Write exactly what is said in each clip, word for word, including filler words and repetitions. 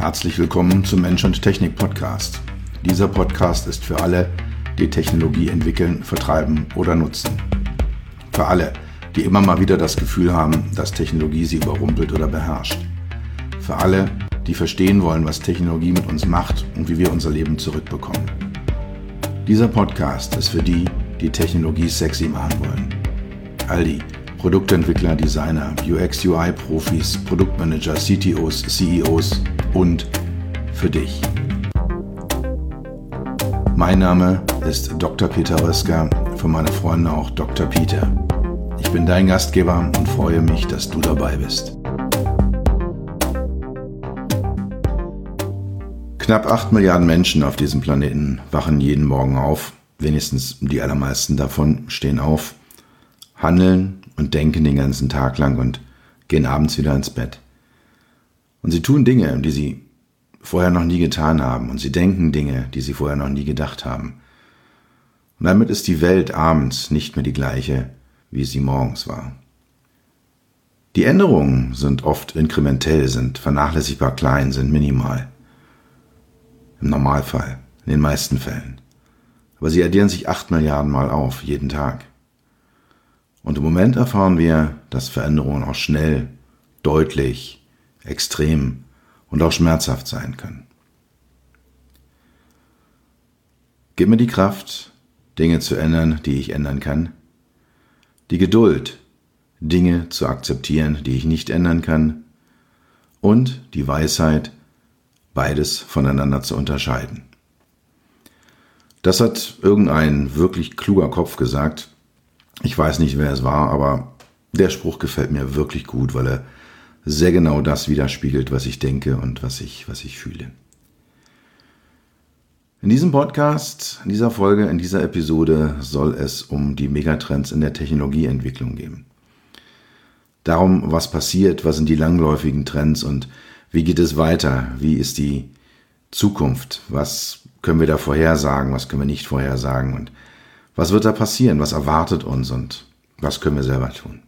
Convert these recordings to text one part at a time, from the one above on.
Herzlich willkommen zum Mensch und Technik Podcast. Dieser Podcast ist für alle, die Technologie entwickeln, vertreiben oder nutzen. Für alle, die immer mal wieder das Gefühl haben, dass Technologie sie überrumpelt oder beherrscht. Für alle, die verstehen wollen, was Technologie mit uns macht und wie wir unser Leben zurückbekommen. Dieser Podcast ist für die, die Technologie sexy machen wollen. All die Produktentwickler, Designer, U X U I-Profis, Produktmanager, C T Os, C E Os und für dich. Mein Name ist Doktor Peter Röska, für meine Freunde auch Doktor Peter. Ich bin dein Gastgeber und freue mich, dass du dabei bist. Knapp acht Milliarden Menschen auf diesem Planeten wachen jeden Morgen auf, wenigstens die allermeisten davon stehen auf, handeln und denken den ganzen Tag lang und gehen abends wieder ins Bett. Und sie tun Dinge, die sie vorher noch nie getan haben, und sie denken Dinge, die sie vorher noch nie gedacht haben. Und damit ist die Welt abends nicht mehr die gleiche, wie sie morgens war. Die Änderungen sind oft inkrementell, sind vernachlässigbar klein, sind minimal. Im Normalfall, in den meisten Fällen. Aber sie addieren sich acht Milliarden Mal auf, jeden Tag. Und im Moment erfahren wir, dass Veränderungen auch schnell, deutlich, extrem und auch schmerzhaft sein können. Gib mir die Kraft, Dinge zu ändern, die ich ändern kann. Die Geduld, Dinge zu akzeptieren, die ich nicht ändern kann. Und die Weisheit, beides voneinander zu unterscheiden. Das hat irgendein wirklich kluger Kopf gesagt. Ich weiß nicht, wer es war, aber der Spruch gefällt mir wirklich gut, weil er sehr genau das widerspiegelt, was ich denke und was ich, was ich fühle. In diesem Podcast, in dieser Folge, in dieser Episode soll es um die Megatrends in der Technologieentwicklung gehen. Darum, was passiert, was sind die langläufigen Trends und wie geht es weiter, wie ist die Zukunft, was können wir da vorhersagen, was können wir nicht vorhersagen und was wird da passieren, was erwartet uns und was können wir selber tun.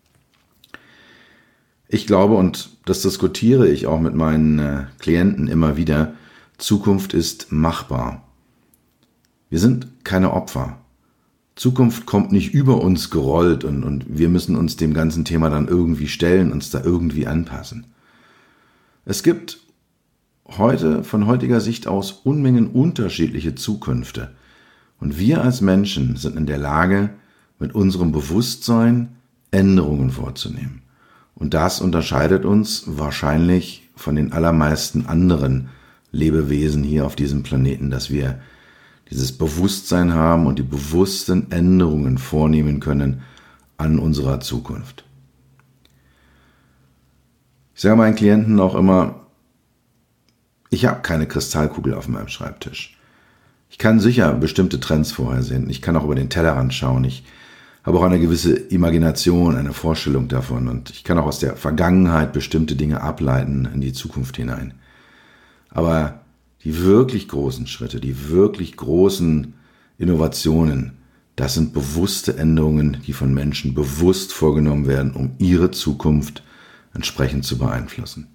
Ich glaube, und das diskutiere ich auch mit meinen äh, Klienten immer wieder, Zukunft ist machbar. Wir sind keine Opfer. Zukunft kommt nicht über uns gerollt und, und wir müssen uns dem ganzen Thema dann irgendwie stellen, uns da irgendwie anpassen. Es gibt heute, von heutiger Sicht aus, Unmengen unterschiedliche Zukünfte. Und wir als Menschen sind in der Lage, mit unserem Bewusstsein Änderungen vorzunehmen. Und das unterscheidet uns wahrscheinlich von den allermeisten anderen Lebewesen hier auf diesem Planeten, dass wir dieses Bewusstsein haben und die bewussten Änderungen vornehmen können an unserer Zukunft. Ich sage meinen Klienten auch immer, ich habe keine Kristallkugel auf meinem Schreibtisch. Ich kann sicher bestimmte Trends vorhersehen. Ich kann auch über den Tellerrand schauen. Ich habe auch eine gewisse Imagination, eine Vorstellung davon. Und ich kann auch aus der Vergangenheit bestimmte Dinge ableiten in die Zukunft hinein. Aber die wirklich großen Schritte, die wirklich großen Innovationen, das sind bewusste Änderungen, die von Menschen bewusst vorgenommen werden, um ihre Zukunft entsprechend zu beeinflussen.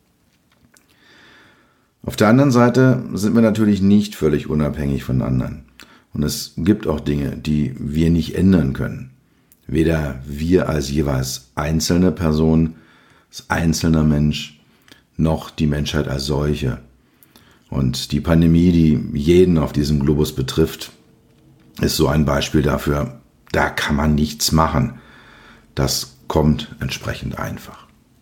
Auf der anderen Seite sind wir natürlich nicht völlig unabhängig von anderen. Und es gibt auch Dinge, die wir nicht ändern können. Weder wir als jeweils einzelne Person, als einzelner Mensch, noch die Menschheit als solche. Und die Pandemie, die jeden auf diesem Globus betrifft, ist so ein Beispiel dafür, da kann man nichts machen. Das kommt entsprechend einfach.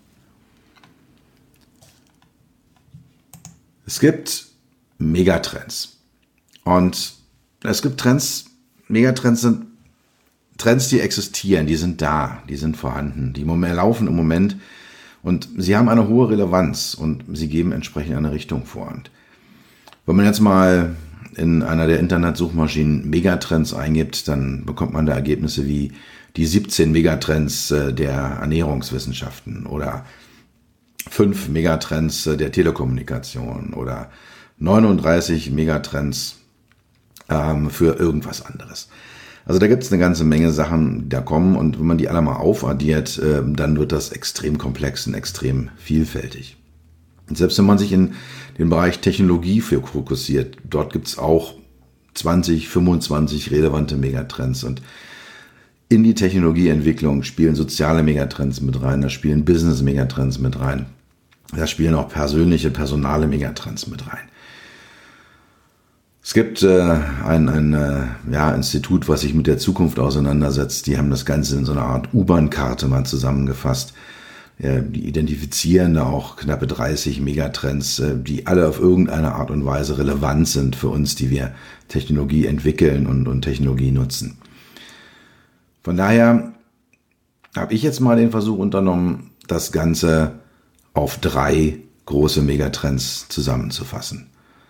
Es gibt Megatrends und es gibt Trends, Megatrends sind Trends, die existieren, die sind da, die sind vorhanden, die laufen im Moment und sie haben eine hohe Relevanz und sie geben entsprechend eine Richtung vor. Und wenn man jetzt mal in einer der Internetsuchmaschinen Megatrends eingibt, dann bekommt man da Ergebnisse wie die siebzehn Megatrends der Ernährungswissenschaften oder fünf Megatrends der Telekommunikation oder neununddreißig Megatrends ähm, für irgendwas anderes. Also da gibt es eine ganze Menge Sachen, die da kommen und wenn man die alle mal aufaddiert, äh, dann wird das extrem komplex und extrem vielfältig. Und selbst wenn man sich in den Bereich Technologie fokussiert, dort gibt es auch zwanzig, fünfundzwanzig relevante Megatrends. Und in die Technologieentwicklung spielen soziale Megatrends mit rein, da spielen Business-Megatrends mit rein, da spielen auch persönliche, personale Megatrends mit rein. Es gibt äh, ein, ein äh, ja, Institut, was sich mit der Zukunft auseinandersetzt. Die haben das Ganze in so einer Art U-Bahn-Karte mal zusammengefasst. Äh, die identifizieren da auch knappe dreißig Megatrends, äh, die alle auf irgendeine Art und Weise relevant sind für uns, die wir Technologie entwickeln und, und Technologie nutzen. Von daher habe ich jetzt mal den Versuch unternommen, das Ganze auf drei große Megatrends zusammenzufassen.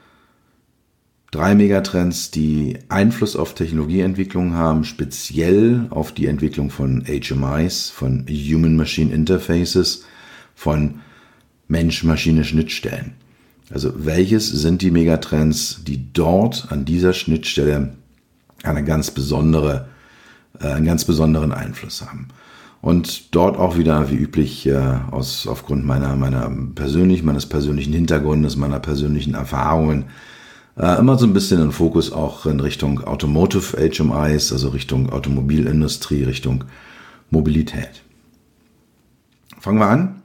Drei Megatrends, die Einfluss auf Technologieentwicklung haben, speziell auf die Entwicklung von H M Is, von Human-Machine Interfaces, von Mensch-Maschine-Schnittstellen. Also welches sind die Megatrends, die dort an dieser Schnittstelle eine ganz besondere, äh, einen ganz besonderen Einfluss haben? Und dort auch wieder, wie üblich, äh, aus, aufgrund meiner, meiner persönlich, meines persönlichen Hintergrundes, meiner persönlichen Erfahrungen, äh, immer so ein bisschen den Fokus auch in Richtung Automotive H M Is, also Richtung Automobilindustrie, Richtung Mobilität. Fangen wir an.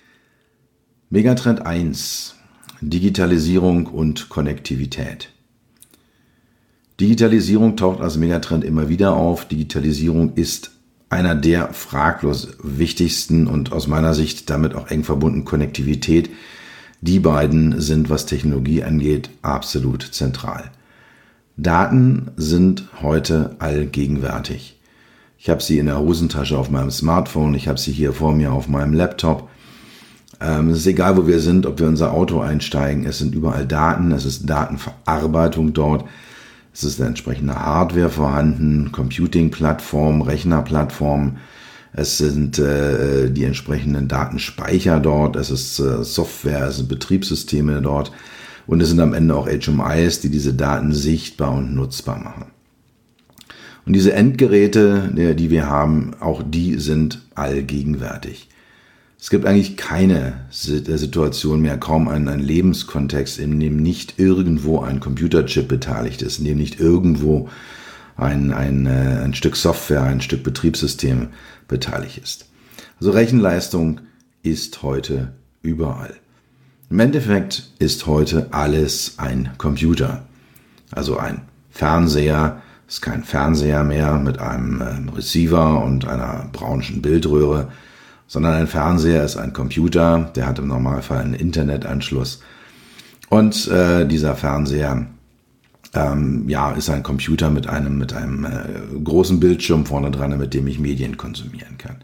Megatrend eins, Digitalisierung und Konnektivität. Digitalisierung taucht als Megatrend immer wieder auf. Digitalisierung ist einer der fraglos wichtigsten und aus meiner Sicht damit auch eng verbunden Konnektivität. Die beiden sind, was Technologie angeht, absolut zentral. Daten sind heute allgegenwärtig. Ich habe sie in der Hosentasche auf meinem Smartphone, ich habe sie hier vor mir auf meinem Laptop. Ähm, es ist egal, wo wir sind, ob wir in unser Auto einsteigen, es sind überall Daten, es ist Datenverarbeitung dort. Es ist eine entsprechende Hardware vorhanden, Computing-Plattformen, Rechnerplattformen. Es sind äh, die entsprechenden Datenspeicher dort, es ist äh, Software, es sind Betriebssysteme dort und es sind am Ende auch H M Is, die diese Daten sichtbar und nutzbar machen. Und diese Endgeräte, die wir haben, auch die sind allgegenwärtig. Es gibt eigentlich keine Situation mehr, kaum einen, einen Lebenskontext, in dem nicht irgendwo ein Computerchip beteiligt ist, in dem nicht irgendwo ein, ein, ein Stück Software, ein Stück Betriebssystem beteiligt ist. Also Rechenleistung ist heute überall. Im Endeffekt ist heute alles ein Computer. Also ein Fernseher ist kein Fernseher mehr mit einem Receiver und einer braunschen Bildröhre, sondern ein Fernseher ist ein Computer, der hat im Normalfall einen Internetanschluss. Und äh, dieser Fernseher ähm, ja, ist ein Computer mit einem, mit einem äh, großen Bildschirm vorne dran, mit dem ich Medien konsumieren kann.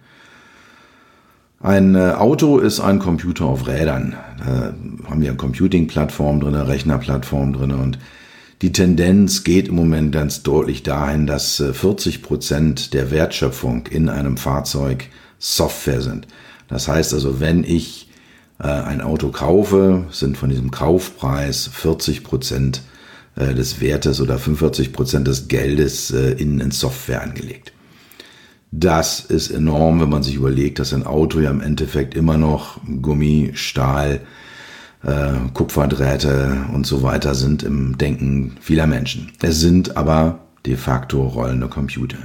Ein äh, Auto ist ein Computer auf Rädern. Da haben wir eine Computing-Plattform drin, eine Rechnerplattform drin und die Tendenz geht im Moment ganz deutlich dahin, dass äh, vierzig Prozent der Wertschöpfung in einem Fahrzeug Software sind. Das heißt also, wenn ich äh, ein Auto kaufe, sind von diesem Kaufpreis vierzig Prozent äh, des Wertes oder fünfundvierzig Prozent des Geldes äh, in, in Software angelegt. Das ist enorm, wenn man sich überlegt, dass ein Auto ja im Endeffekt immer noch Gummi, Stahl, äh, Kupferdrähte und so weiter sind im Denken vieler Menschen. Es sind aber de facto rollende Computer.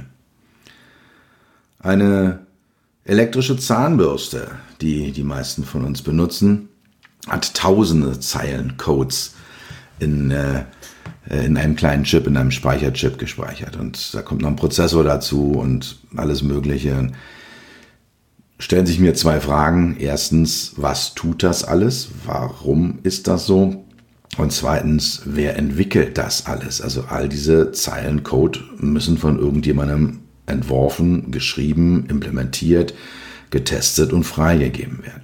Eine elektrische Zahnbürste, die die meisten von uns benutzen, hat tausende Zeilen Codes in, äh, in einem kleinen Chip, in einem Speicherchip gespeichert. Und da kommt noch ein Prozessor dazu und alles Mögliche. Stellen sich mir zwei Fragen. Erstens, was tut das alles? Warum ist das so? Und zweitens, wer entwickelt das alles? Also all diese Zeilen Code müssen von irgendjemandem entworfen, geschrieben, implementiert, getestet und freigegeben werden.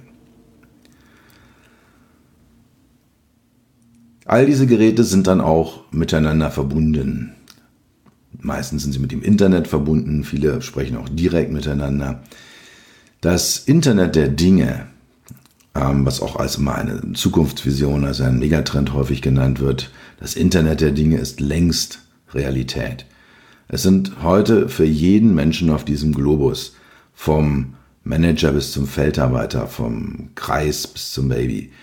All diese Geräte sind dann auch miteinander verbunden. Meistens sind sie mit dem Internet verbunden, viele sprechen auch direkt miteinander. Das Internet der Dinge, ähm, was auch als immer eine Zukunftsvision, also ein Megatrend häufig genannt wird, das Internet der Dinge ist längst Realität. Es sind heute für jeden Menschen auf diesem Globus, vom Manager bis zum Feldarbeiter, vom Kreis bis zum Baby,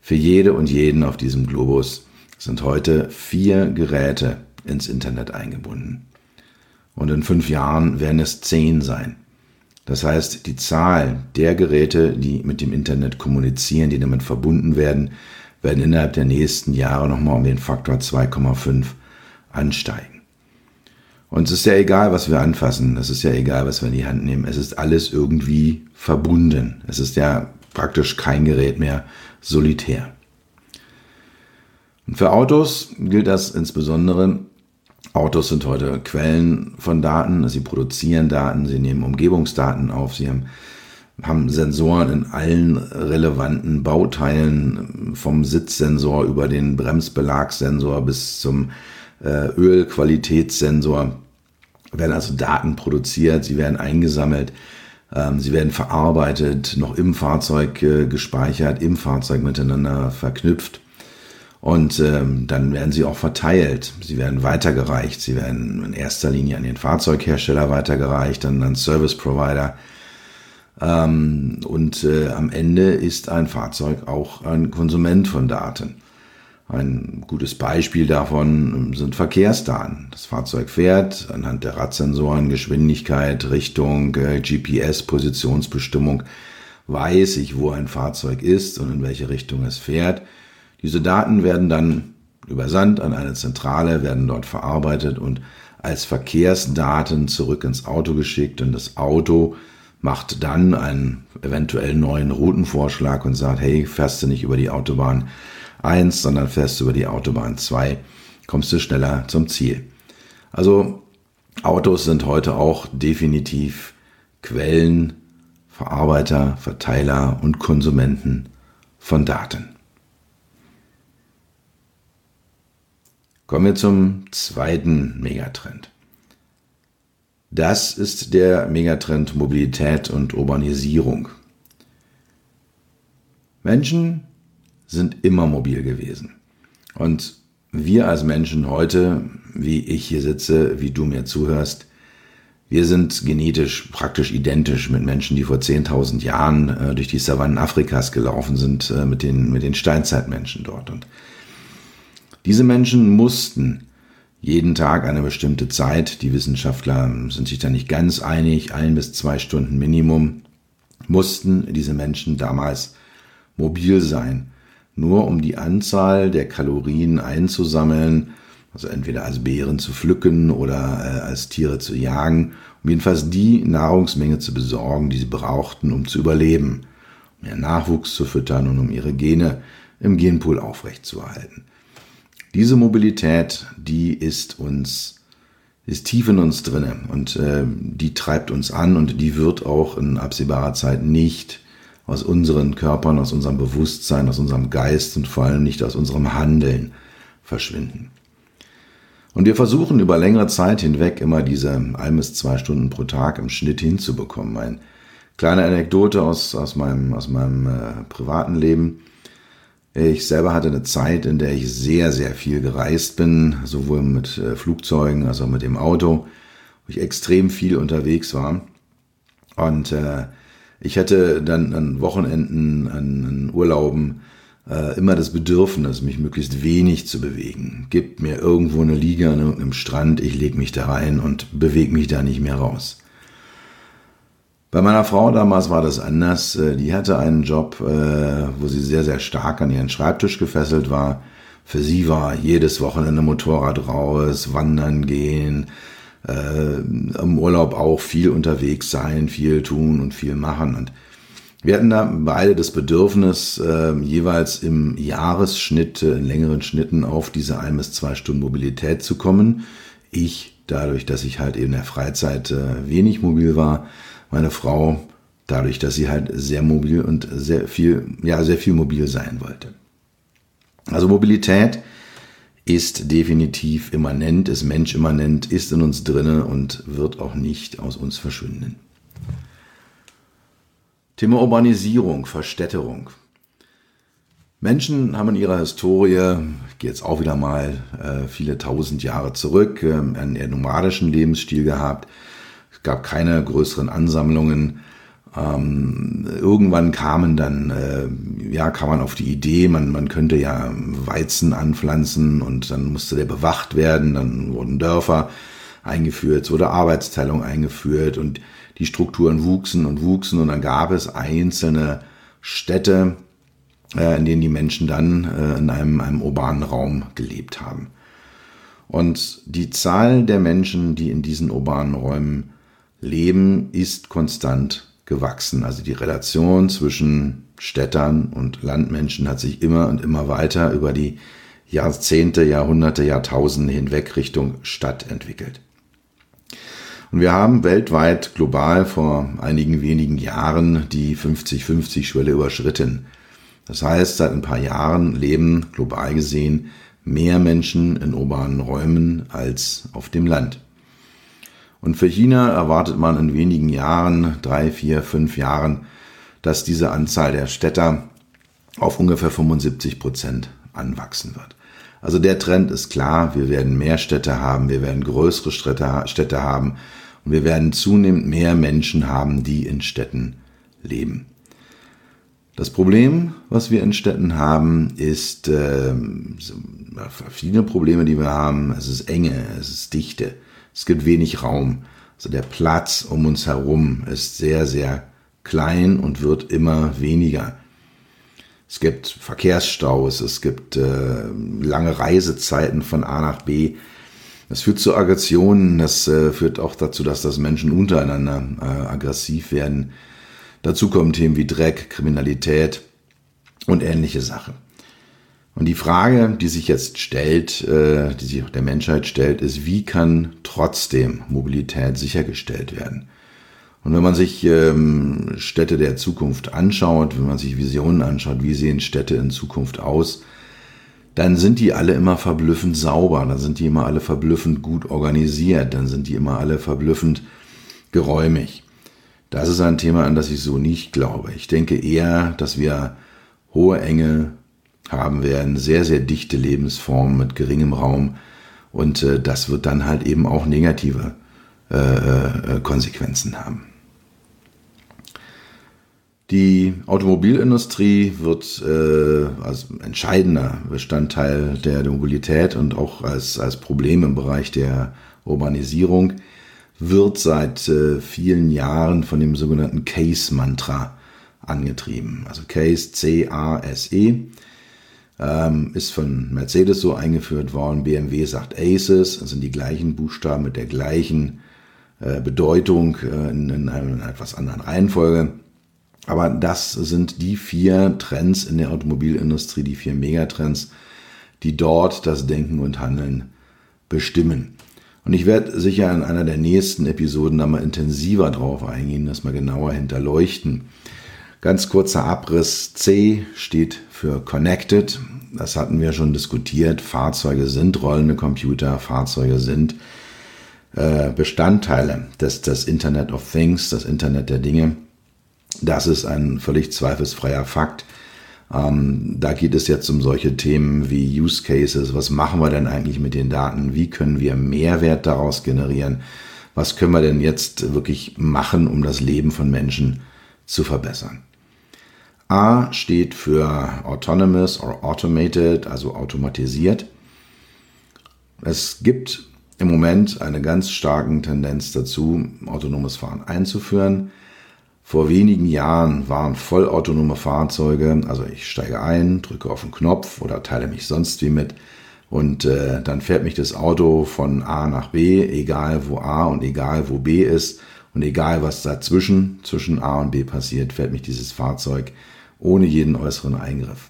Für jede und jeden auf diesem Globus sind heute vier Geräte ins Internet eingebunden. Und in fünf Jahren werden es zehn sein. Das heißt, die Zahl der Geräte, die mit dem Internet kommunizieren, die damit verbunden werden, werden innerhalb der nächsten Jahre nochmal um den Faktor zwei Komma fünf ansteigen. Und es ist ja egal, was wir anfassen, es ist ja egal, was wir in die Hand nehmen, es ist alles irgendwie verbunden. Es ist ja praktisch kein Gerät mehr solitär. Und für Autos gilt das insbesondere. Autos sind heute Quellen von Daten, sie produzieren Daten, sie nehmen Umgebungsdaten auf, sie haben, haben Sensoren in allen relevanten Bauteilen, vom Sitzsensor über den Bremsbelagssensor bis zum äh, Ölqualitätssensor, werden also Daten produziert, sie werden eingesammelt, ähm, sie werden verarbeitet, noch im Fahrzeug äh, gespeichert, im Fahrzeug miteinander verknüpft. Und ähm, dann werden sie auch verteilt, sie werden weitergereicht, sie werden in erster Linie an den Fahrzeughersteller weitergereicht, dann an Service Provider. Ähm, und äh, am Ende ist ein Fahrzeug auch ein Konsument von Daten. Ein gutes Beispiel davon sind Verkehrsdaten. Das Fahrzeug fährt anhand der Radsensoren, Geschwindigkeit, Richtung, äh, G P S, Positionsbestimmung, weiß ich, wo ein Fahrzeug ist und in welche Richtung es fährt. Diese Daten werden dann übersandt an eine Zentrale, werden dort verarbeitet und als Verkehrsdaten zurück ins Auto geschickt. Und das Auto macht dann einen eventuell neuen Routenvorschlag und sagt, hey, fährst du nicht über die Autobahn eins, sondern fährst du über die Autobahn zwei, kommst du schneller zum Ziel. Also Autos sind heute auch definitiv Quellen, Verarbeiter, Verteiler und Konsumenten von Daten. Kommen wir zum zweiten Megatrend. Das ist der Megatrend Mobilität und Urbanisierung. Menschen sind immer mobil gewesen. Und wir als Menschen heute, wie ich hier sitze, wie du mir zuhörst, wir sind genetisch praktisch identisch mit Menschen, die vor zehntausend Jahren äh, durch die Savannen Afrikas gelaufen sind, äh, mit den, mit den Steinzeitmenschen dort. Und diese Menschen mussten jeden Tag eine bestimmte Zeit, die Wissenschaftler sind sich da nicht ganz einig, ein bis zwei Stunden Minimum, mussten diese Menschen damals mobil sein, nur um die Anzahl der Kalorien einzusammeln, also entweder als Beeren zu pflücken oder äh, als Tiere zu jagen, um jedenfalls die Nahrungsmenge zu besorgen, die sie brauchten, um zu überleben, um ihren Nachwuchs zu füttern und um ihre Gene im Genpool aufrechtzuerhalten. Diese Mobilität, die ist uns, ist tief in uns drinne und äh, die treibt uns an und die wird auch in absehbarer Zeit nicht aus unseren Körpern, aus unserem Bewusstsein, aus unserem Geist und vor allem nicht aus unserem Handeln verschwinden. Und wir versuchen über längere Zeit hinweg immer diese ein bis zwei Stunden pro Tag im Schnitt hinzubekommen. Eine kleine Anekdote aus, aus meinem, aus meinem äh, privaten Leben. Ich selber hatte eine Zeit, in der ich sehr, sehr viel gereist bin, sowohl mit äh, Flugzeugen als auch mit dem Auto, wo ich extrem viel unterwegs war. Und äh, ich hatte dann an Wochenenden, an, an Urlauben äh, immer das Bedürfnis, mich möglichst wenig zu bewegen. Gib mir irgendwo eine Liege an irgendeinem Strand, ich lege mich da rein und bewege mich da nicht mehr raus. Bei meiner Frau damals war das anders. Die hatte einen Job, wo sie sehr, sehr stark an ihren Schreibtisch gefesselt war. Für sie war jedes Wochenende Motorrad raus, wandern gehen, äh, im Urlaub auch viel unterwegs sein, viel tun und viel machen. Und wir hatten da beide das Bedürfnis, äh, jeweils im Jahresschnitt, äh, in längeren Schnitten auf diese ein bis zwei Stunden Mobilität zu kommen. Ich, dadurch, dass ich halt eben in der Freizeit äh, wenig mobil war, meine Frau, dadurch, dass sie halt sehr mobil und sehr viel, ja, sehr viel mobil sein wollte. Also Mobilität ist definitiv immanent, ist menschimmanent, ist in uns drinne und wird auch nicht aus uns verschwinden. Thema Urbanisierung, Verstädterung. Menschen haben in ihrer Historie, ich gehe jetzt auch wieder mal äh, viele tausend Jahre zurück, äh, einen eher nomadischen Lebensstil gehabt. Es gab keine größeren Ansammlungen Ähm, irgendwann kamen dann, äh, ja, kam man auf die Idee, man, man könnte ja Weizen anpflanzen und dann musste der bewacht werden, dann wurden Dörfer eingeführt, es wurde Arbeitsteilung eingeführt und die Strukturen wuchsen und wuchsen und dann gab es einzelne Städte, äh, in denen die Menschen dann äh, in einem, einem urbanen Raum gelebt haben. Und die Zahl der Menschen, die in diesen urbanen Räumen leben, ist konstant gewachsen. Also die Relation zwischen Städtern und Landmenschen hat sich immer und immer weiter über die Jahrzehnte, Jahrhunderte, Jahrtausende hinweg Richtung Stadt entwickelt. Und wir haben weltweit global vor einigen wenigen Jahren die fünfzig fünfzig Schwelle überschritten. Das heißt, seit ein paar Jahren leben global gesehen mehr Menschen in urbanen Räumen als auf dem Land. Und für China erwartet man in wenigen Jahren, drei, vier, fünf Jahren, dass diese Anzahl der Städter auf ungefähr fünfundsiebzig Prozent anwachsen wird. Also der Trend ist klar, wir werden mehr Städte haben, wir werden größere Städte, Städte haben und wir werden zunehmend mehr Menschen haben, die in Städten leben. Das Problem, was wir in Städten haben, ist äh, verschiedene Probleme, die wir haben. Es ist Enge, es ist Dichte. Es gibt wenig Raum. Also der Platz um uns herum ist sehr, sehr klein und wird immer weniger. Es gibt Verkehrsstaus, es gibt äh, lange Reisezeiten von A nach B. Das führt zu Aggressionen, das äh, führt auch dazu, dass das Menschen untereinander äh, aggressiv werden. Dazu kommen Themen wie Dreck, Kriminalität und ähnliche Sachen. Und die Frage, die sich jetzt stellt, äh, die sich auch der Menschheit stellt, ist, wie kann trotzdem Mobilität sichergestellt werden? Und wenn man sich ähm, Städte der Zukunft anschaut, wenn man sich Visionen anschaut, wie sehen Städte in Zukunft aus, dann sind die alle immer verblüffend sauber, dann sind die immer alle verblüffend gut organisiert, dann sind die immer alle verblüffend geräumig. Das ist ein Thema, an das ich so nicht glaube. Ich denke eher, dass wir hohe Enge haben werden, sehr, sehr dichte Lebensformen mit geringem Raum und äh, das wird dann halt eben auch negative äh, äh, Konsequenzen haben. Die Automobilindustrie wird äh, als entscheidender Bestandteil der Mobilität und auch als, als Problem im Bereich der Urbanisierung wird seit äh, vielen Jahren von dem sogenannten CASE-Mantra angetrieben. Also CASE, C A S E. Ähm, ist von Mercedes so eingeführt worden. B M W sagt ACES, das sind die gleichen Buchstaben mit der gleichen äh, Bedeutung äh, in, in einer etwas anderen Reihenfolge. Aber das sind die vier Trends in der Automobilindustrie, die vier Megatrends, die dort das Denken und Handeln bestimmen. Und ich werde sicher in einer der nächsten Episoden da mal intensiver drauf eingehen, das mal genauer hinterleuchten. Ganz kurzer Abriss. C steht für Connected. Das hatten wir schon diskutiert. Fahrzeuge sind rollende Computer. Fahrzeuge sind äh, Bestandteile des, des Internet of Things, das Internet der Dinge. Das ist ein völlig zweifelsfreier Fakt. Ähm, da geht es jetzt um solche Themen wie Use Cases. Was machen wir denn eigentlich mit den Daten? Wie können wir Mehrwert daraus generieren? Was können wir denn jetzt wirklich machen, um das Leben von Menschen zu verbessern? A steht für Autonomous or Automated, also automatisiert. Es gibt im Moment eine ganz starke Tendenz dazu, autonomes Fahren einzuführen. Vor wenigen Jahren waren vollautonome Fahrzeuge, also ich steige ein, drücke auf den Knopf oder teile mich sonst wie mit und äh, dann fährt mich das Auto von A nach B, egal wo A und egal wo B ist und egal was dazwischen, zwischen A und B passiert, fährt mich dieses Fahrzeug ohne jeden äußeren Eingriff.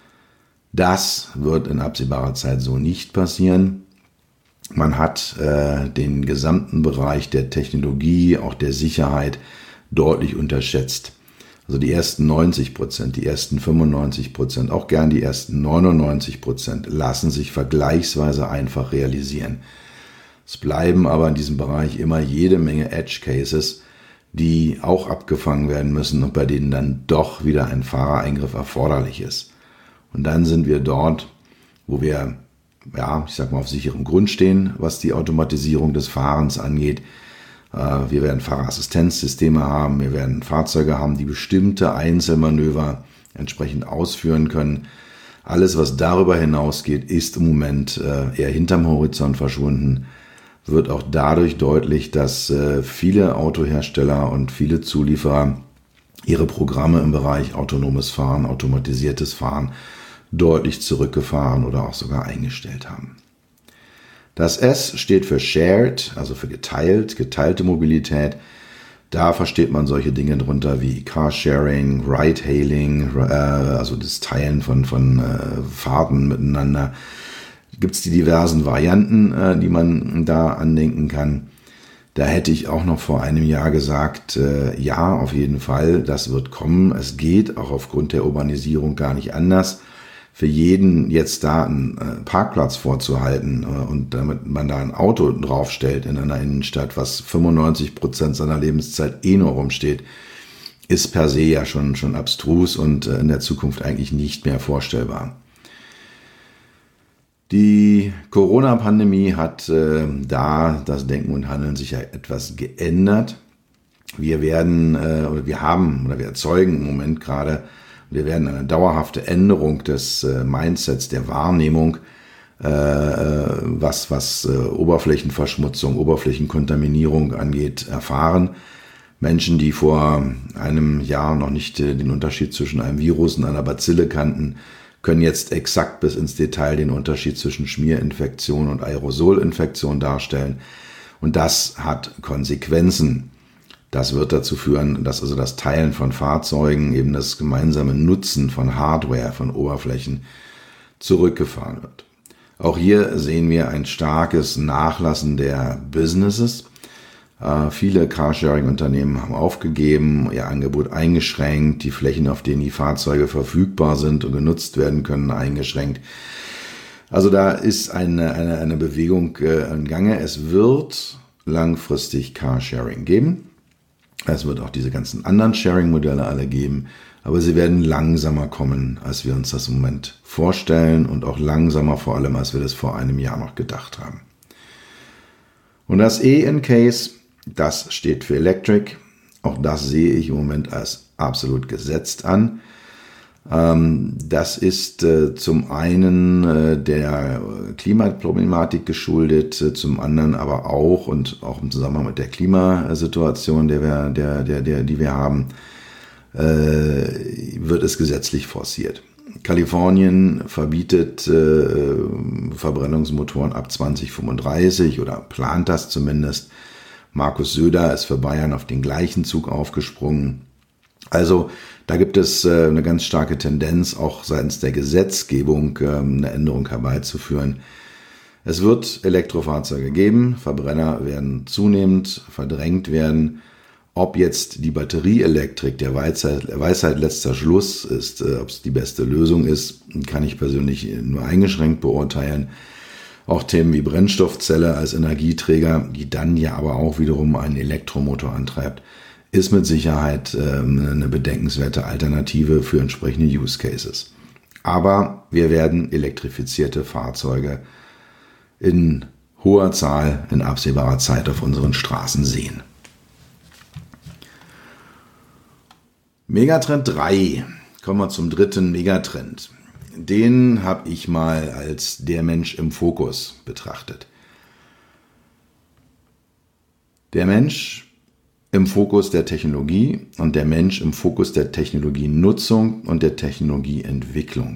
Das wird in absehbarer Zeit so nicht passieren. Man hat äh, den gesamten Bereich der Technologie, auch der Sicherheit, deutlich unterschätzt. Also die ersten neunzig Prozent, die ersten fünfundneunzig Prozent, auch gern die ersten neunundneunzig Prozent lassen sich vergleichsweise einfach realisieren. Es bleiben aber in diesem Bereich immer jede Menge Edge Cases, die auch abgefangen werden müssen und bei denen dann doch wieder ein Fahrereingriff erforderlich ist. Und dann sind wir dort, wo wir, ja, ich sag mal, auf sicherem Grund stehen, was die Automatisierung des Fahrens angeht. Wir werden Fahrerassistenzsysteme haben, wir werden Fahrzeuge haben, die bestimmte Einzelmanöver entsprechend ausführen können. Alles, was darüber hinausgeht, ist im Moment eher hinterm Horizont verschwunden. Wird auch dadurch deutlich, dass viele Autohersteller und viele Zulieferer ihre Programme im Bereich autonomes Fahren, automatisiertes Fahren deutlich zurückgefahren oder auch sogar eingestellt haben. Das S steht für Shared, also für geteilt, geteilte Mobilität. Da versteht man solche Dinge drunter wie Carsharing, Ride-Hailing, äh, also das Teilen von, von äh, Fahrten miteinander. Gibt es die diversen Varianten, äh, die man da andenken kann. Da hätte ich auch noch vor einem Jahr gesagt, äh, ja, auf jeden Fall, das wird kommen. Es geht auch aufgrund der Urbanisierung gar nicht anders. Für jeden jetzt da einen äh, Parkplatz vorzuhalten äh, und damit man da ein Auto draufstellt in einer Innenstadt, was fünfundneunzig Prozent seiner Lebenszeit eh nur rumsteht, ist per se ja schon, schon abstrus und äh, in der Zukunft eigentlich nicht mehr vorstellbar. Die Corona-Pandemie hat äh, da das Denken und Handeln sicher etwas geändert. Wir werden äh, oder wir haben oder wir erzeugen im Moment gerade, wir werden eine dauerhafte Änderung des äh, Mindsets, der Wahrnehmung, äh, was, was äh, Oberflächenverschmutzung, Oberflächenkontaminierung angeht, erfahren. Menschen, die vor einem Jahr noch nicht äh, den Unterschied zwischen einem Virus und einer Bazille kannten, können jetzt exakt bis ins Detail den Unterschied zwischen Schmierinfektion und Aerosolinfektion darstellen. Und das hat Konsequenzen. Das wird dazu führen, dass also das Teilen von Fahrzeugen, eben das gemeinsame Nutzen von Hardware, von Oberflächen zurückgefahren wird. Auch hier sehen wir ein starkes Nachlassen der Businesses. Äh, viele Carsharing-Unternehmen haben aufgegeben, ihr Angebot eingeschränkt, die Flächen, auf denen die Fahrzeuge verfügbar sind und genutzt werden können, eingeschränkt. Also da ist eine, eine, eine Bewegung äh, im Gange. Es wird langfristig Carsharing geben. Es wird auch diese ganzen anderen Sharing-Modelle alle geben, aber sie werden langsamer kommen, als wir uns das im Moment vorstellen und auch langsamer vor allem, als wir das vor einem Jahr noch gedacht haben. Und das E in Case, das steht für Electric. Auch das sehe ich im Moment als absolut gesetzt an. Das ist zum einen der Klimaproblematik geschuldet, zum anderen aber auch und auch im Zusammenhang mit der Klimasituation, der wir, der, der, der, die wir haben, wird es gesetzlich forciert. Kalifornien verbietet Verbrennungsmotoren ab zwanzig fünfunddreißig oder plant das zumindest. Markus Söder ist für Bayern auf den gleichen Zug aufgesprungen. Also da gibt es äh, eine ganz starke Tendenz, auch seitens der Gesetzgebung äh, eine Änderung herbeizuführen. Es wird Elektrofahrzeuge geben, Verbrenner werden zunehmend verdrängt werden. Ob jetzt die Batterieelektrik der Weisheit, Weisheit letzter Schluss ist, äh, ob es die beste Lösung ist, kann ich persönlich nur eingeschränkt beurteilen. Auch Themen wie Brennstoffzelle als Energieträger, die dann ja aber auch wiederum einen Elektromotor antreibt, ist mit Sicherheit ähm, eine bedenkenswerte Alternative für entsprechende Use Cases. Aber wir werden elektrifizierte Fahrzeuge in hoher Zahl in absehbarer Zeit auf unseren Straßen sehen. Megatrend drei. Kommen wir zum dritten Megatrend. Den habe ich mal als der Mensch im Fokus betrachtet. Der Mensch im Fokus der Technologie und der Mensch im Fokus der Technologienutzung und der Technologieentwicklung.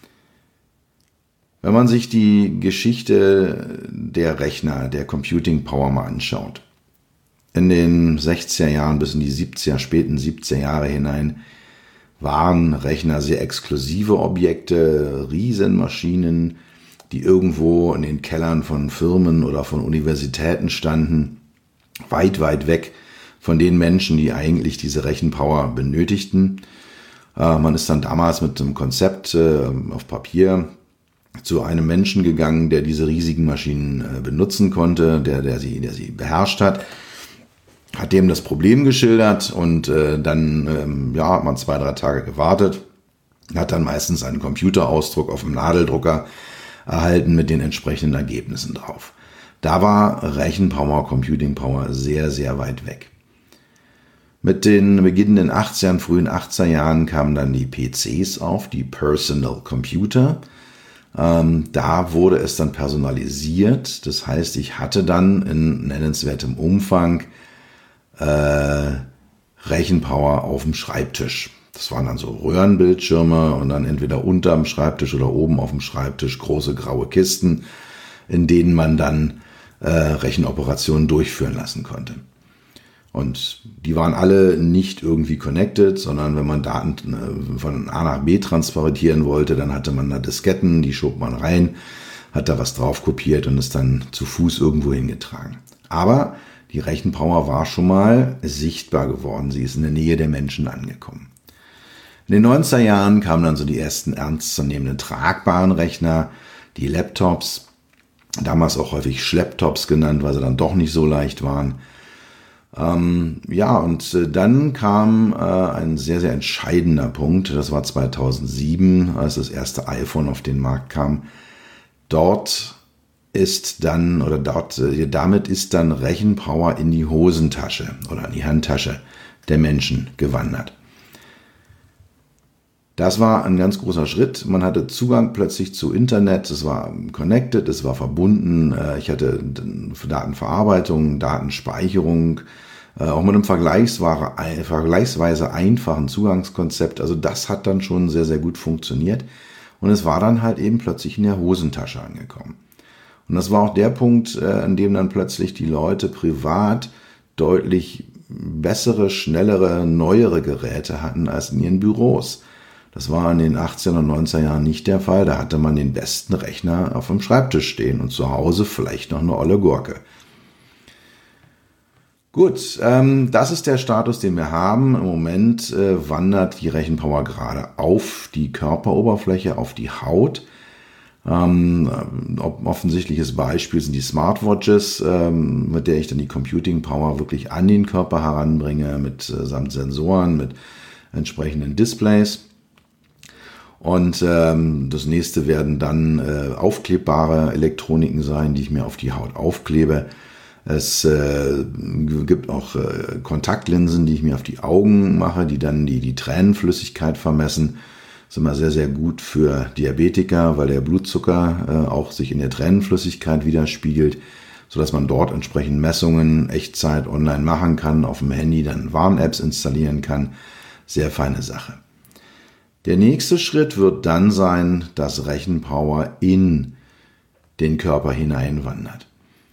Wenn man sich die Geschichte der Rechner, der Computing Power mal anschaut, in den sechziger Jahren bis in die siebziger, späten siebziger Jahre hinein waren Rechner sehr exklusive Objekte, Riesenmaschinen, die irgendwo in den Kellern von Firmen oder von Universitäten standen, weit, weit weg von den Menschen, die eigentlich diese Rechenpower benötigten. Äh, man ist dann damals mit einem Konzept äh, auf Papier zu einem Menschen gegangen, der diese riesigen Maschinen äh, benutzen konnte, der, der, sie, der sie beherrscht hat, hat dem das Problem geschildert und äh, dann ähm, ja, hat man zwei, drei Tage gewartet, hat dann meistens einen Computerausdruck auf dem Nadeldrucker erhalten mit den entsprechenden Ergebnissen drauf. Da war Rechenpower, Computing Power sehr, sehr weit weg. Mit den beginnenden achtzigern, frühen achtziger Jahren kamen dann die P Cs auf, die Personal Computer. Ähm, da wurde es dann personalisiert. Das heißt, ich hatte dann in nennenswertem Umfang äh, Rechenpower auf dem Schreibtisch. Das waren dann so Röhrenbildschirme und dann entweder unterm Schreibtisch oder oben auf dem Schreibtisch große graue Kisten, in denen man dann äh, Rechenoperationen durchführen lassen konnte. Und die waren alle nicht irgendwie connected, sondern wenn man Daten von A nach B transportieren wollte, dann hatte man da Disketten, die schob man rein, hat da was drauf kopiert und ist dann zu Fuß irgendwo hingetragen. Aber die Rechenpower war schon mal sichtbar geworden, sie ist in der Nähe der Menschen angekommen. In den neunziger Jahren kamen dann so die ersten ernstzunehmenden tragbaren Rechner, die Laptops, damals auch häufig Schlepptops genannt, weil sie dann doch nicht so leicht waren. Ähm, ja, und äh, dann kam äh, ein sehr, sehr entscheidender Punkt. Das war zweitausendsieben, als das erste iPhone auf den Markt kam. Dort ist dann, oder dort, äh, damit ist dann Rechenpower in die Hosentasche oder in die Handtasche der Menschen gewandert. Das war ein ganz großer Schritt. Man hatte Zugang plötzlich zu Internet. Es war connected, es war verbunden. Ich hatte Datenverarbeitung, Datenspeicherung, auch mit einem vergleichsweise einfachen Zugangskonzept. Also das hat dann schon sehr, sehr gut funktioniert. Und es war dann halt eben plötzlich in der Hosentasche angekommen. Und das war auch der Punkt, an dem dann plötzlich die Leute privat deutlich bessere, schnellere, neuere Geräte hatten als in ihren Büros. Das war in den achtzigern und neunziger Jahren nicht der Fall. Da hatte man den besten Rechner auf dem Schreibtisch stehen und zu Hause vielleicht noch eine olle Gurke. Gut, ähm, das ist der Status, den wir haben. Im Moment äh, wandert die Rechenpower gerade auf die Körperoberfläche, auf die Haut. Ähm, offensichtliches Beispiel sind die Smartwatches, ähm, mit der ich dann die Computing Power wirklich an den Körper heranbringe, mit äh, samt Sensoren, mit entsprechenden Displays. Und ähm, das nächste werden dann äh, aufklebbare Elektroniken sein, die ich mir auf die Haut aufklebe. Es äh, gibt auch äh, Kontaktlinsen, die ich mir auf die Augen mache, die dann die, die Tränenflüssigkeit vermessen. Das ist immer sehr, sehr gut für Diabetiker, weil der Blutzucker äh, auch sich in der Tränenflüssigkeit widerspiegelt, sodass man dort entsprechend Messungen Echtzeit online machen kann, auf dem Handy dann Warn-Apps installieren kann. Sehr feine Sache. Der nächste Schritt wird dann sein, dass Rechenpower in den Körper hineinwandert.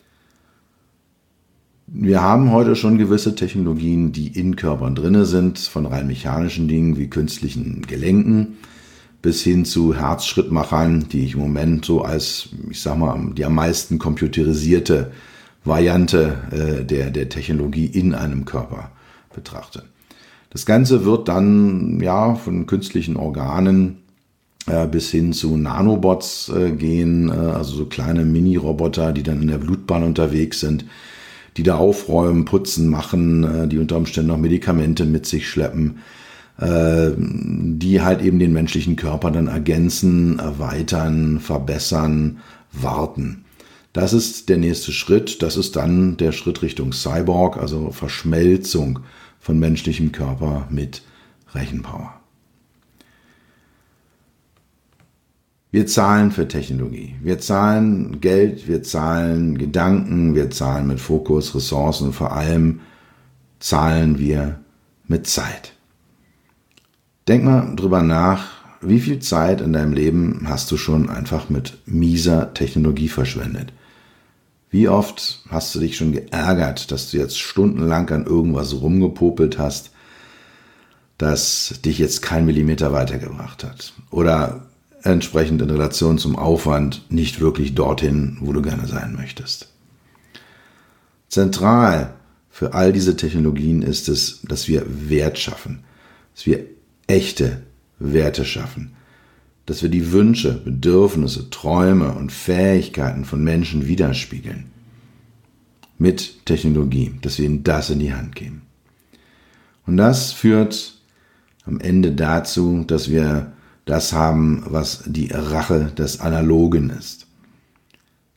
Wir haben heute schon gewisse Technologien, die in Körpern drinne sind, von rein mechanischen Dingen wie künstlichen Gelenken bis hin zu Herzschrittmachern, die ich im Moment so als, ich sag mal, die am meisten computerisierte Variante äh, der, der Technologie in einem Körper betrachte. Das Ganze wird dann ja von künstlichen Organen äh, bis hin zu Nanobots äh, gehen, äh, also so kleine Mini-Roboter, die dann in der Blutbahn unterwegs sind, die da aufräumen, putzen, machen, äh, die unter Umständen noch Medikamente mit sich schleppen, äh, die halt eben den menschlichen Körper dann ergänzen, erweitern, verbessern, warten. Das ist der nächste Schritt. Das ist dann der Schritt Richtung Cyborg, also Verschmelzung von menschlichem Körper mit Rechenpower. Wir zahlen für Technologie. Wir zahlen Geld, wir zahlen Gedanken, wir zahlen mit Fokus, Ressourcen und vor allem zahlen wir mit Zeit. Denk mal drüber nach, wie viel Zeit in deinem Leben hast du schon einfach mit mieser Technologie verschwendet? Wie oft hast du dich schon geärgert, dass du jetzt stundenlang an irgendwas rumgepopelt hast, das dich jetzt kein Millimeter weitergebracht hat? Oder entsprechend in Relation zum Aufwand nicht wirklich dorthin, wo du gerne sein möchtest. Zentral für all diese Technologien ist es, dass wir Wert schaffen, dass wir echte Werte schaffen, dass wir die Wünsche, Bedürfnisse, Träume und Fähigkeiten von Menschen widerspiegeln. Mit Technologie, dass wir ihnen das in die Hand geben. Und das führt am Ende dazu, dass wir das haben, was die Rache des Analogen ist.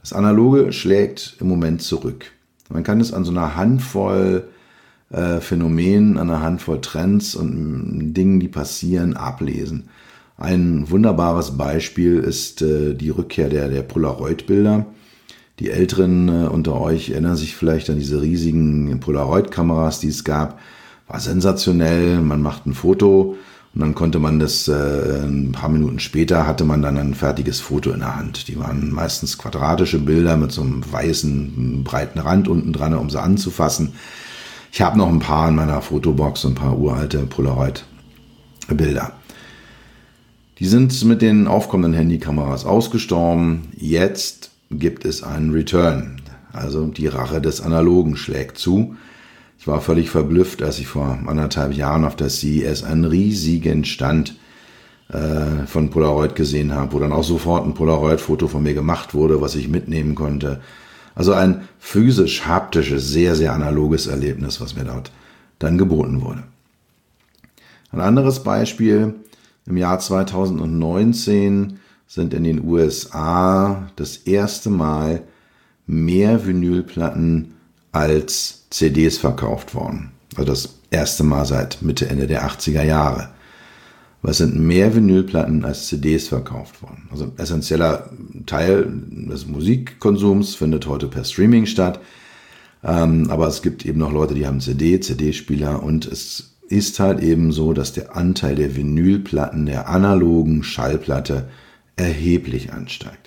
Das Analoge schlägt im Moment zurück. Man kann es an so einer Handvoll äh, Phänomenen, an einer Handvoll Trends und Dingen, die passieren, ablesen. Ein wunderbares Beispiel ist äh, die Rückkehr der, der Polaroid-Bilder. Die Älteren äh, unter euch erinnern sich vielleicht an diese riesigen Polaroid-Kameras, die es gab. War sensationell, man macht ein Foto und dann konnte man das, äh, ein paar Minuten später hatte man dann ein fertiges Foto in der Hand. Die waren meistens quadratische Bilder mit so einem weißen, breiten Rand unten dran, um sie anzufassen. Ich habe noch ein paar in meiner Fotobox, ein paar uralte Polaroid-Bilder. Die sind mit den aufkommenden Handykameras ausgestorben. Jetzt gibt es einen Return. Also die Rache des Analogen schlägt zu. Ich war völlig verblüfft, als ich vor anderthalb Jahren auf der C E S einen riesigen Stand äh, von Polaroid gesehen habe, wo dann auch sofort ein Polaroid-Foto von mir gemacht wurde, was ich mitnehmen konnte. Also ein physisch, haptisches, sehr, sehr analoges Erlebnis, was mir dort dann geboten wurde. Ein anderes Beispiel: Im Jahr zweitausendneunzehn sind in den U S A das erste Mal mehr Vinylplatten als C Ds verkauft worden. Also das erste Mal seit Mitte, Ende der achtziger Jahre. Aber es sind mehr Vinylplatten als C Ds verkauft worden. Also ein essentieller Teil des Musikkonsums findet heute per Streaming statt. Ähm, aber es gibt eben noch Leute, die haben C D, C D-Spieler, und es ist halt eben so, dass der Anteil der Vinylplatten, der analogen Schallplatte, erheblich ansteigt.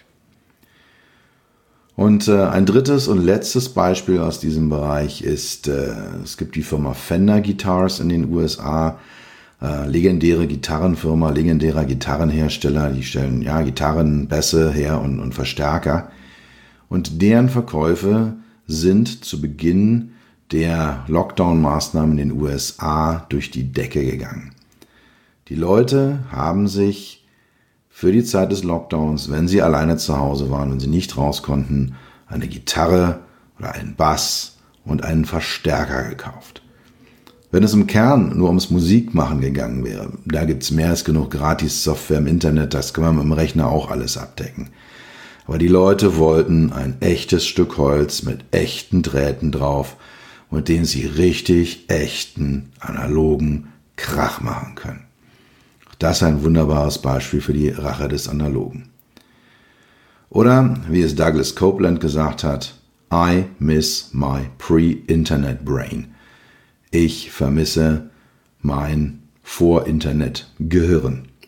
Und äh, ein drittes und letztes Beispiel aus diesem Bereich ist, äh, es gibt die Firma Fender Guitars in den U S A, äh, legendäre Gitarrenfirma, legendärer Gitarrenhersteller, die stellen ja Gitarren, Bässe her und, und Verstärker. Und deren Verkäufe sind zu Beginn der Lockdown-Maßnahmen in den U S A durch die Decke gegangen. Die Leute haben sich für die Zeit des Lockdowns, wenn sie alleine zu Hause waren, wenn sie nicht raus konnten, eine Gitarre oder einen Bass und einen Verstärker gekauft. Wenn es im Kern nur ums Musikmachen gegangen wäre, da gibt es mehr als genug Gratis-Software im Internet, das kann man mit dem Rechner auch alles abdecken. Aber die Leute wollten ein echtes Stück Holz mit echten Drähten drauf, mit denen sie richtig echten, analogen Krach machen können. Das ist ein wunderbares Beispiel für die Rache des Analogen. Oder, wie es Douglas Copeland gesagt hat, I miss my pre-Internet brain. Ich vermisse mein Vor-Internet-Gehirn.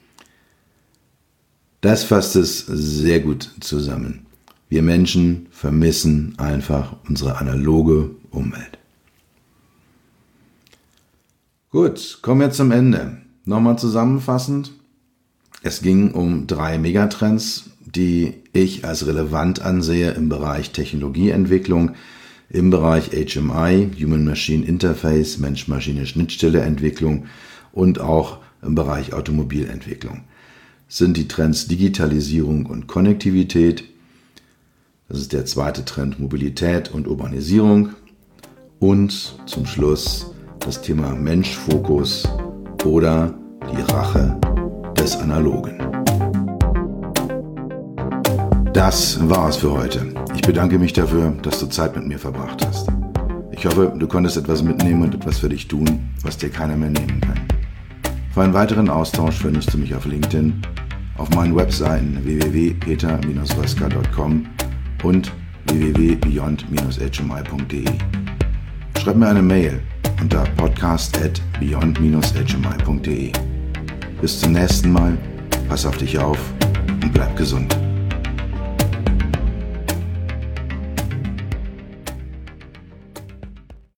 Das fasst es sehr gut zusammen. Wir Menschen vermissen einfach unsere analoge Umwelt. Gut, kommen wir zum Ende. Nochmal zusammenfassend: Es ging um drei Megatrends, die ich als relevant ansehe im Bereich Technologieentwicklung, im Bereich H M I, Human-Machine Interface, Mensch-Maschine-Schnittstelle-Entwicklung und auch im Bereich Automobilentwicklung. Das sind die Trends Digitalisierung und Konnektivität. Das ist der zweite Trend Mobilität und Urbanisierung. Und zum Schluss das Thema Menschfokus oder die Rache des Analogen. Das war es für heute. Ich bedanke mich dafür, dass du Zeit mit mir verbracht hast. Ich hoffe, du konntest etwas mitnehmen und etwas für dich tun, was dir keiner mehr nehmen kann. Für einen weiteren Austausch findest du mich auf LinkedIn, auf meinen Webseiten w w w punkt peter Bindestrich röska punkt com und w w w punkt beyond dash h m i punkt d e. Schreib mir eine Mail unter podcast at beyond dash h m i punkt d e. Bis zum nächsten Mal, pass auf dich auf und bleib gesund.